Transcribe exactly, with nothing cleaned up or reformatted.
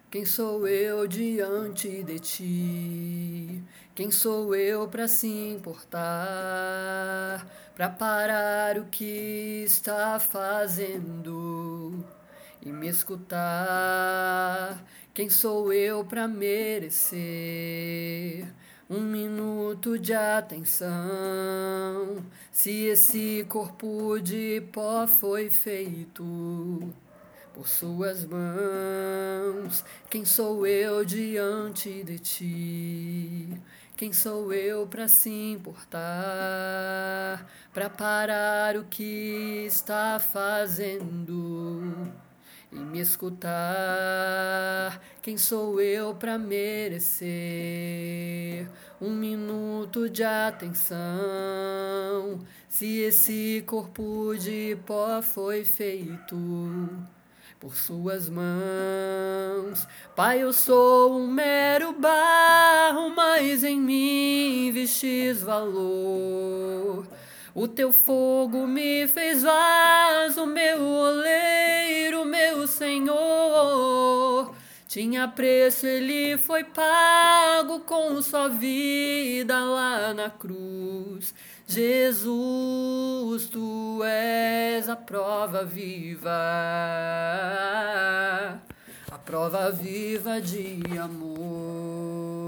Quem sou eu diante de ti? Quem sou eu para se importar, para parar o que está fazendo e me escutar? Quem sou eu para merecer um minuto de atenção? Se esse corpo de pó foi feito por suas mãos, quem sou eu diante de ti? Quem sou eu para se importar, para parar o que está fazendo e me escutar? Quem sou eu para merecer um minuto de atenção? Se esse corpo de pó foi feito por suas mãos. Pai, eu sou um mero barro, mas em mim vestes valor. O teu fogo me fez vaso, meu oleiro, meu Senhor. Tinha preço, ele foi pago com sua vida lá na cruz. Jesus, tu és a prova viva, a prova viva de amor.